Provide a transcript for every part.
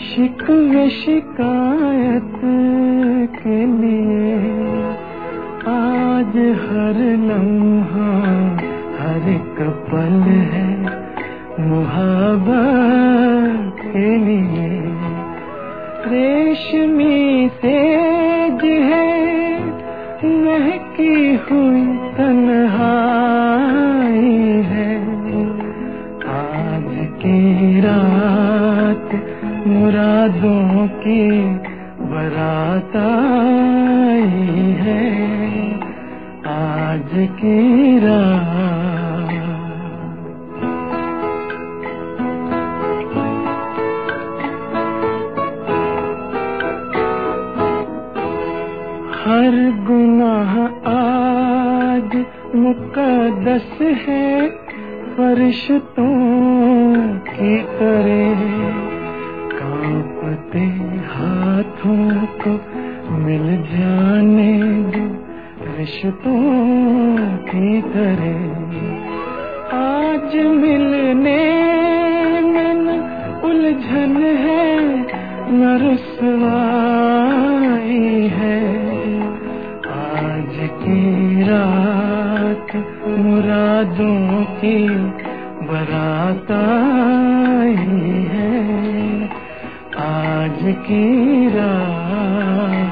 शिकवे शिकायत के लिए आज हर लम्हा हर एक पल है मुहब्बत के लिए। रेशमी सेज है महकी हुई तन्हाई है। आज की रात मुरादों की बारात आई है। आज की रात हर गुनाह आज मुकद्दस है फरिश्तों की तरह। कांपते हाथों को मिल जाने दो रिश्तों की तरह। आज मिलने में न उलझन है न रुसवाई है। आज की रात मुरादों की बारात आई है। आज की रात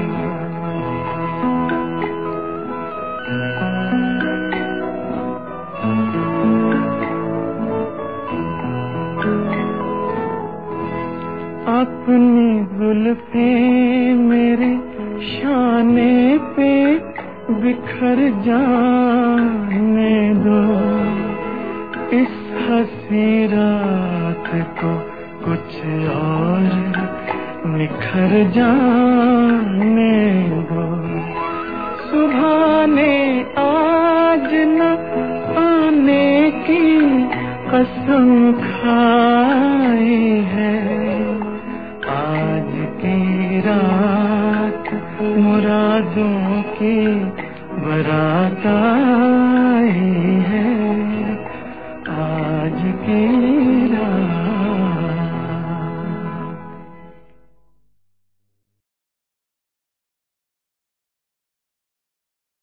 अपनी जुल्फें मेरे शाने पे बिखर जाने दो। इस हंसी रात को कुछ और निखर जाने दो। सुबह ने आज न आने की कसम खाई है। आज की रात मुरादों की बारात आई